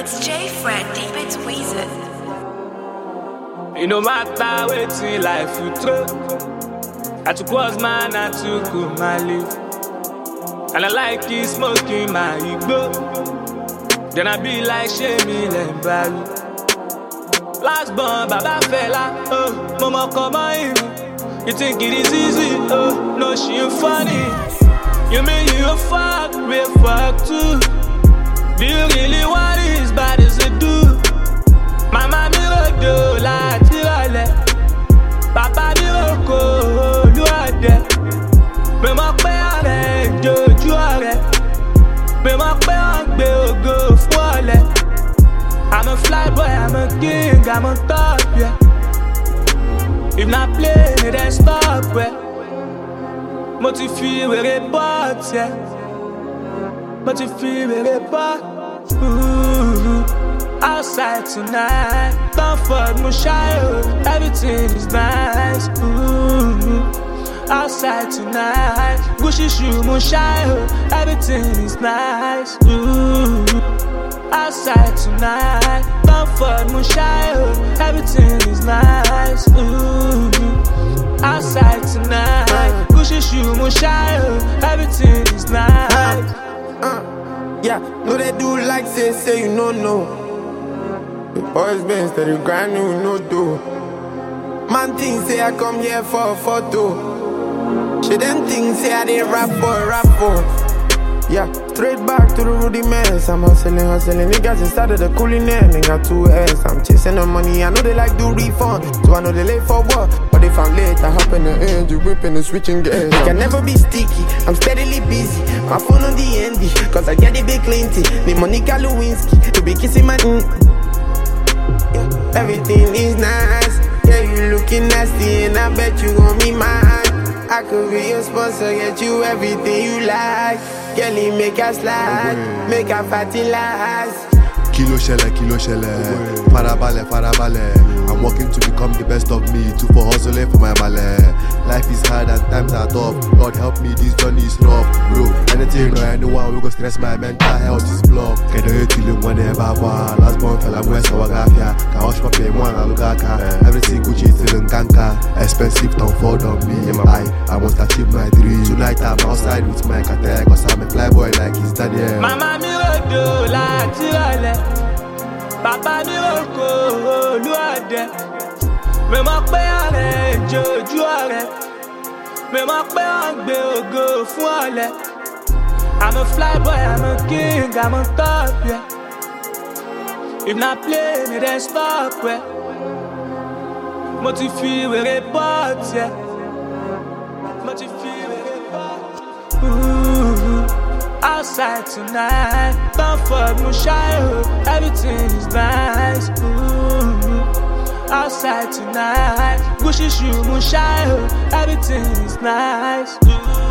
It's J Fred, deep into Weezer. It no matter waiting life you throw. I took was man, I took my life. And I like it smoking my ego. Then I be like Shemi Lembari. Last born, Baba fella, oh, mama come on. You think it is easy, oh, no she ain't funny. You mean you a fuck, we fuck too. Do you really want it as bad as it do? Mama mi rodo láti rọlẹ̀, Papa mi roko olúọdẹ. Pè mọ́ pé ọ̀rẹ́ ìjòjú ọ̀rẹ́, pè mọ́ pé wọ́n gbé ògo fún ọ̀lẹ. I'm a fly boy, I'm a king, I'm on top, yeah. If not play, then stop, yeah. Mo ti fi wèrè bọ́ọ̀t, yeah. Mo ti fi wèrè bọ́ọ̀t. Outside tonight, comfort mo shy, everything is nice. Outside tonight, Gucci shoe mo shy, everything is nice. Outside tonight, comfort mo shy, everything is nice. Outside tonight, Gucci shoe mo shy, everything is nice. Yeah, no they do like say you know. Always been steady grinding with no do. Man think say I come here for a photo. She them think say I did rap for. Yeah, straight back to the rudiments. I'm hustling. Niggas inside of the cooling end. They got 2 heads. I'm chasing the money. I know they like do refund, so I know they late for what. But if I'm late, I hop in the engine, whipping and switching gears. I can never be sticky. I'm steadily busy. My phone on the ND, cause I get the big plenty. Need Monica Lewinsky to be kissing my Yeah, everything is nice. Yeah, you looking nasty, and I bet you gon' be mine. I could be your sponsor, get you everything you like. Girlie, make her slide, make her fatty last. Kilo shelle, farabale. I'm working to become the best of me, too for hustling for my male. Life is hard and times are tough. God help me, this journey is rough, bro. Anything or anyone, we go stress my mental health is blocked. Can I hate till whenever one? Last born fella, I'm West Wagafia. Can wash my pay one, Alugaka. Everything Gucci still in Kanka. Expensive don't fall on me. I must achieve my dream. Tonight I'm outside with my kate, cause I'm a fly boy like his daddy. Mama mi rodo láti rọlẹ̀, Papa mi roko olúọdẹ. Mi mọ̀ pé ọ̀rẹ́ ìjòjú ọ̀rẹ́, mi mọ̀ pé wọ́n gbé ògo fún ọ̀lẹ. I'm a fly boy, I'm a king, I'm on top, yeah. If not play, then stop, yeah. Mo ti fi wèrè bọ́ọ̀t, yeah. Mo ti fi wèrè bọ́ọ̀t. Outside tonight, comfort mo shy, everything is nice. Outside tonight, Gucci shoe mo shy, everything is nice.